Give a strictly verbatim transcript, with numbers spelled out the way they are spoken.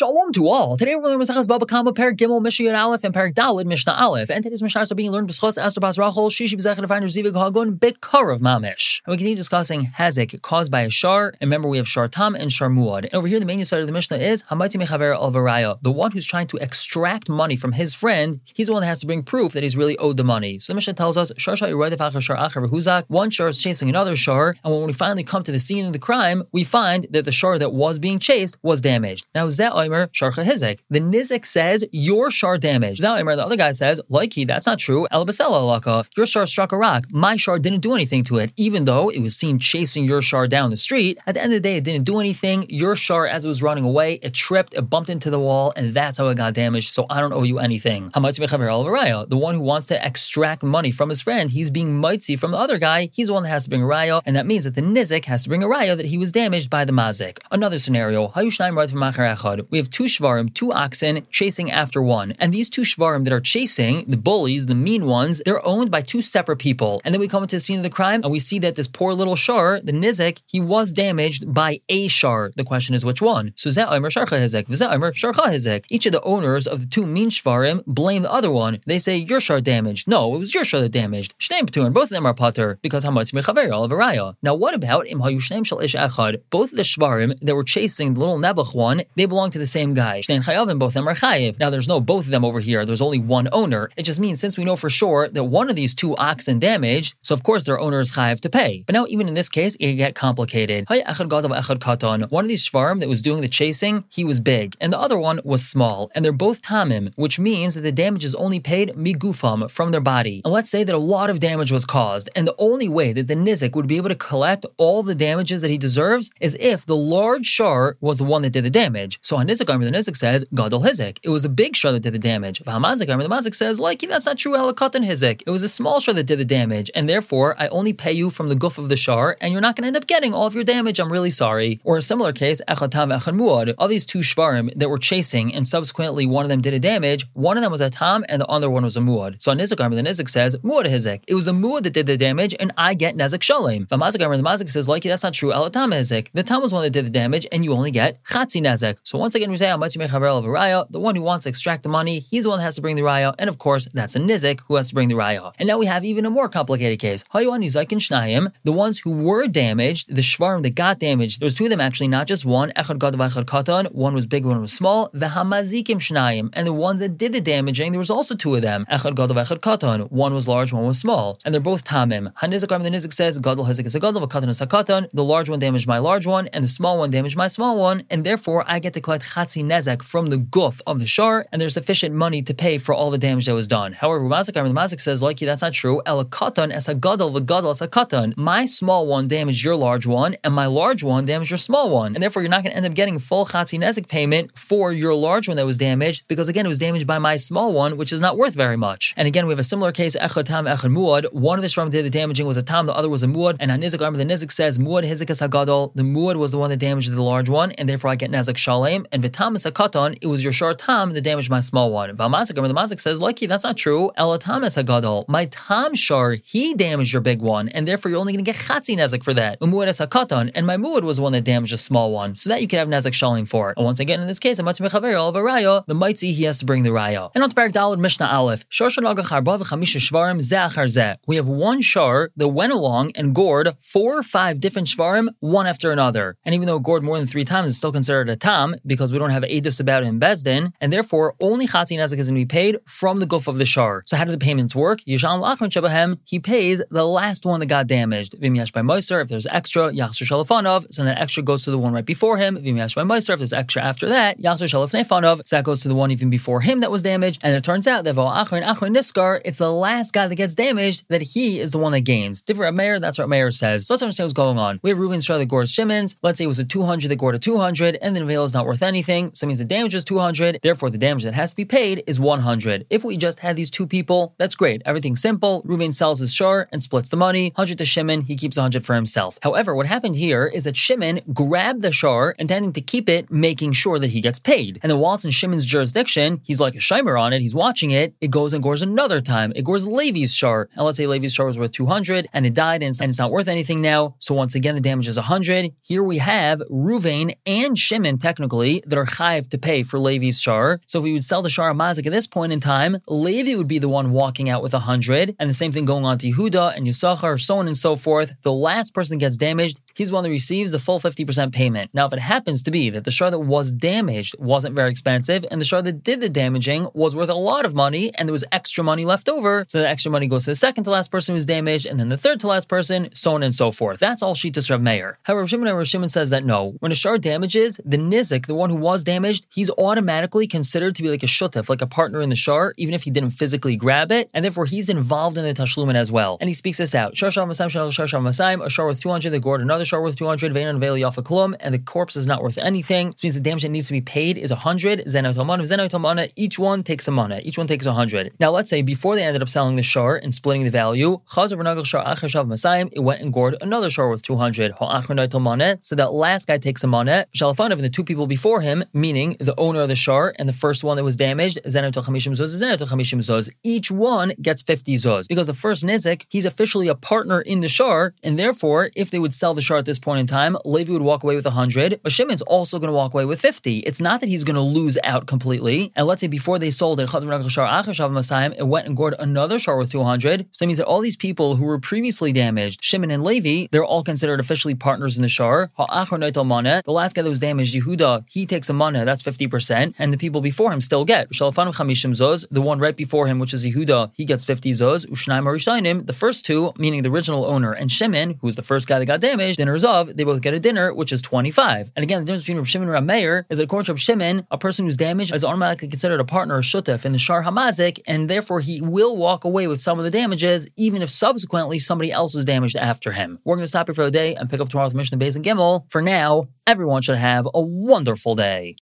Shalom to all. Today we're learning Masechas Baba Kama, Perek Gimel, Mishnah Yud Aleph, and Perek Daled, Mishnah Aleph. And today's Mishnahs are being learned b'schos Esther Bas Rachel, Shishi b'zechad Finder Zivig Hagun, Bekarav Mamish. And we continue discussing Hazek caused by a shar. And remember, we have shar tam and shar muad. And over here, the main side of the Mishnah is Hamaiti Mechaver al Varaya, the one who's trying to extract money from his friend. He's the one that has to bring proof that he's really owed the money. So the Mishnah tells us shar shar Yeraydev Achar shar Achar v'huzak. One shar is chasing another shar, and when we finally come to the scene of the crime, we find that the shar that was being chased was damaged. Now Zeh Omer Sharcha Hizek. The Nizek says your shar damaged. Zeh Omer, the other guy says, like he, that's not true. El Basela Alaka, your shar struck a rock. My shar didn't do anything to it, even though it was seen chasing your shar down the street. At the end of the day, it didn't do anything. Your shar, as it was running away, it tripped, it bumped into the wall, and that's how it got damaged. So I don't owe you anything. The one who wants to extract money from his friend, he's being mitzi from the other guy. He's the one that has to bring a raya, and that means that the Nizek has to bring a raya that he was damaged by the mazik. Another scenario. We have two shvarim, two oxen, chasing after one. And these two shvarim that are chasing, the bullies, the mean ones, they're owned by two separate people. And then we come into the scene of the crime, and we see that this poor little shar, the nizek, he was damaged by a shar. The question is which one? So Zeh Omer Sharcha Hizek, V'Zeh Omer Sharcha Hizek. Each of the owners of the two mean shvarim blame the other one. They say, your shar damaged. No, it was your shar that damaged. Shnei P'tur, both of them are pater, because Hamatz Mechaver al Varaya. Now what about Im Hayu Shneim Shel Ish Echad? Both of the shvarim that were chasing the little Nebuch one, they belong to the same guy. Shnei Chayavim, both of them are chayiv. Now there's no both of them over here. There's only one owner. It just means since we know for sure that one of these two oxen damaged, so of course their owner is chayiv to pay. But now even in this case, it can get complicated. One of these shvarim that was doing the chasing, he was big, and the other one was small, and they're both tamim, which means that the damage is only paid migufam, from their body. And let's say that a lot of damage was caused, and the only way that the nizik would be able to collect all the damages that he deserves is if the large shar was the one that did the damage. So on Nizik, the Nizik says Gadol Hizek. It was the big shar that did the damage. The Mazik says, like, that's not true. Elakatan Hizek. It was a small shar that did the damage, and therefore I only pay you from the guf of the shar, and you're not going to end up getting all of your damage. I'm really sorry. Or a similar case, Echad Tam Echad Muad. All these two shvarim that were chasing, and subsequently one of them did a damage. One of them was a tam, and the other one was a muad. So on Nizik, the Nizik says Muad Hizek. It was the muad that did the damage, and I get Nezik Shalem. The Mazik, the Mazik says, like, that's not true. Elatam Hizek. The tam was one that did the damage, and you only get Chatzi Nezek. So once again, we say the one who wants to extract the money, he's the one that has to bring the raya, and of course, that's a nizik who has to bring the raya. And now we have even a more complicated case. The ones who were damaged, the shvarim that got damaged, there was two of them actually, not just one. Echad gadav echad katan. One was big, one was small. V'hamazikim shnayim, and the ones that did the damaging, there was also two of them. Echad gadav echad katan. One was large, one was small, and they're both tamim. Hanizik, the nizik says gadol hizek is a gadol, a katan is a katan. The large one damaged my large one, and the small one damaged my small one, and therefore I get to collect chatzi nezek from the guf of the shar, and there's sufficient money to pay for all the damage that was done. However, Mazik, the Mazik says, like, that's not true. El katan es a gadol, v'gadol es a katan. My small one damaged your large one, and my large one damaged your small one, and therefore you're not going to end up getting full chatzi nezek payment for your large one that was damaged, because again, it was damaged by my small one, which is not worth very much. And again, we have a similar case, echad tam, echad muad. One of the shvarim did the damaging was a tam, the other was a muad, and on Nizik, the Nizik says, muad hizek es a gadol. The muad was the one that damaged the large one, and therefore I get nezek shalem, and v'tam es a katan. It was your shar tam that damaged my small one. V'amazik, the Mazik says, like, that's not true. El tam es a gadol. My tam shar, he damaged your big one, and therefore you're only going to get chatzi nezek for that. Umuad es a katan, and my muad was the one that damaged a small one, so that you can have nezek shalem for. And once again, in this case, the mitzi, he has to bring the raya. And on to Perek Daled, Mishnah Aleph. We have one shar that went along and gored four or five different shvarim, one after another. And even though it gored more than three times, it's still considered a tam, because we don't have edus about it in Bezdin, and therefore only chatzi nezek is going to be paid from the guf of the shar. So how do the payments work? He pays the last one that got damaged. If there's extra, so that extra goes to the one right before him. If there's extra after that, so that goes to the one even before him that was damaged. And it turns out that it's the last guy that gets damaged that he is the one that gains. Different Meir, that's what Meir says. So let's understand what's going on. We have Reuven's shar that gores Shimon's. Let's say it was a two hundred that gored a two hundred, and the Nevel is not worth anything. So it means the damage is two hundred. Therefore, the damage that has to be paid is one hundred. If we just had these two people, that's great. Everything's simple. Reuven sells his shar and splits the money. one hundred to Shimon, he keeps one hundred for himself. However, what happened here is that Shimon grabbed the shar, intending to keep it, making sure that he gets paid. And then while it's in Shimon's jurisdiction, he's like a shimer on it, he's watching it, it goes and gores another time. It gores Levi's shar. And let's say Levi's shar was worth two hundred, and it died, and it's, and it's not worth anything now. So once again, the damage is one hundred. Here we have Reuven and Shimon, technically, that are chayiv to pay for Levi's shar. So if we would sell the shar mazik at this point in time, Levi would be the one walking out with one hundred, and the same thing going on to Yehuda and Yisachar, so on and so forth. The last person that gets damaged, he's the one that receives the full fifty percent payment. Now, if it happens to be that the shar that was damaged wasn't very expensive, and the shar that did the damaging was worth a lot of money, and there was extra money left over, so the extra money goes to the second to last person who's damaged, and then the third to last person, so on and so forth. That's all Shitas Rav Meir. However, Rav Shimon and Rav Shimon says that no, when a shar damages, the nizik, the one who was damaged, he's automatically considered to be like a shutef, like a partner in the shar, even if he didn't physically grab it, and therefore he's involved in the tashlumin as well. And he speaks this out. Shar Shav Masayim, Shar Shav Masayim, a shar worth two hundred, they gored another shar worth two hundred, Veinan Veil Yafa Klum, and the corpse is not worth anything. This means the damage that needs to be paid is one hundred. Zenot Hamana, Zenot Hamana, each one takes a mana, each one takes one hundred. Now let's say before they ended up selling the shar and splitting the value, Chazav Renagel Shar Achar Shav Masayim, it went and gored another shar worth two hundred. So that last guy takes a mana, Shalafanav, and the two people before him, meaning the owner of the shar and the first one that was damaged, Zenot Chamishim Zuz, Zenot Chamishim Zuz, each one gets fifty zuz. Because the first nizik, he's officially a partner in the shar, and therefore, if they would sell the shar at this point in time, Levi would walk away with one hundred, but Shimon's also going to walk away with fifty. It's not that he's going to lose out completely. And let's say before they sold it, it went and gored another shar worth two hundred. So that means that all these people who were previously damaged, Shimon and Levi, they're all considered officially partners in the shar. The last guy that was damaged, Yehuda, he takes a mana, that's fifty percent, and the people before him still get. The one right before him, which is Yehuda, he gets fifty zuz. Ushnaim Arishainim, the first two, meaning the original owner, and Shimon, who was the first guy that got damaged, dinners of, they both get a dinner, which is twenty-five. And again, the difference between Rav Shimon and Rav Meir is that according to Rav Shimon, a person who's damaged is automatically considered a partner or shutef in the shar hamazik, and therefore he will walk away with some of the damages, even if subsequently somebody else was damaged after him. We're going to stop here for the day and pick up tomorrow with Mishnah Beis and Gimel. For now, everyone should have a wonderful day.